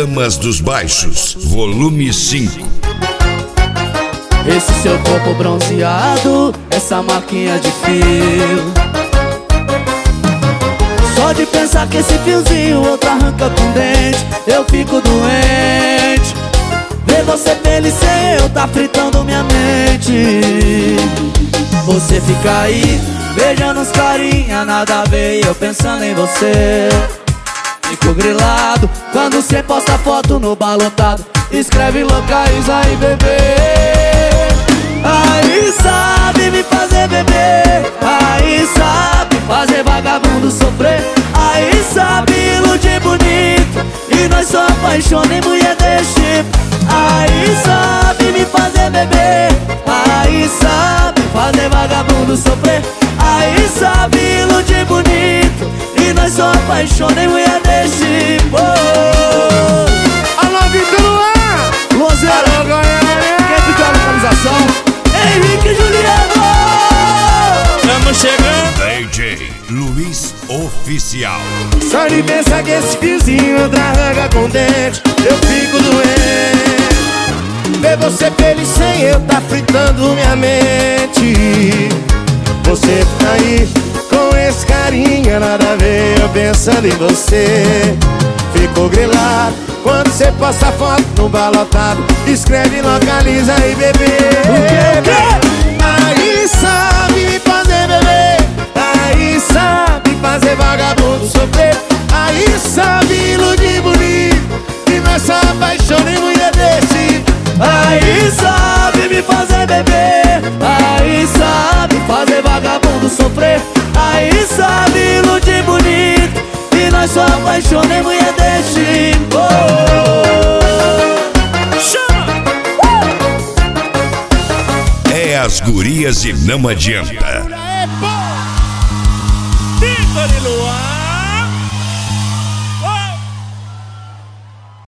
Damas dos Baixos, volume 5. Esse seu corpo bronzeado, essa marquinha de fio. Só de pensar que esse fiozinho outro arranca com dente, eu fico doente. Ver você feliz sem eu tá fritando minha mente. Você fica aí, beijando os carinha, nada a ver, e eu pensando em você. Fico grilado quando cê posta foto no balotado, escreve localiza aí, bebê. Aí sabe me fazer beber, aí sabe fazer vagabundo sofrer, aí sabe iludir bonito, e nós só apaixona em mulher desse tipo. Aí sabe me fazer beber, aí sabe fazer vagabundo sofrer, aí sabe iludir bonito, e nós só apaixona em mulher desse tipo. Alô, Vitor Luan! Luanzeira, quem pediu a localização? Henrique e Juliano! Estamos chegando! DJ Luiz Oficial. Só de pensar que esse fiozinho outra arranca com dente, eu fico doente. Ver você feliz sem eu tá fritando minha mente. Você tá aí com esse carinha, nada a ver, eu pensando em você. Fico grilado quando você posta foto no balotado, escreve localiza aí, bebê. Aí sabe me fazer beber, aí sabe fazer vagabundo sofrer, aí sabe iludir bonito, e nós só apaixona em mulher desse. Aí sabe me fazer beber, aí sabe fazer vagabundo sofrer, aí sabe iludir bonito, e nós só apaixona em mulher desse tipo. Chama! É as gurias e não adianta. Vitor e Luan!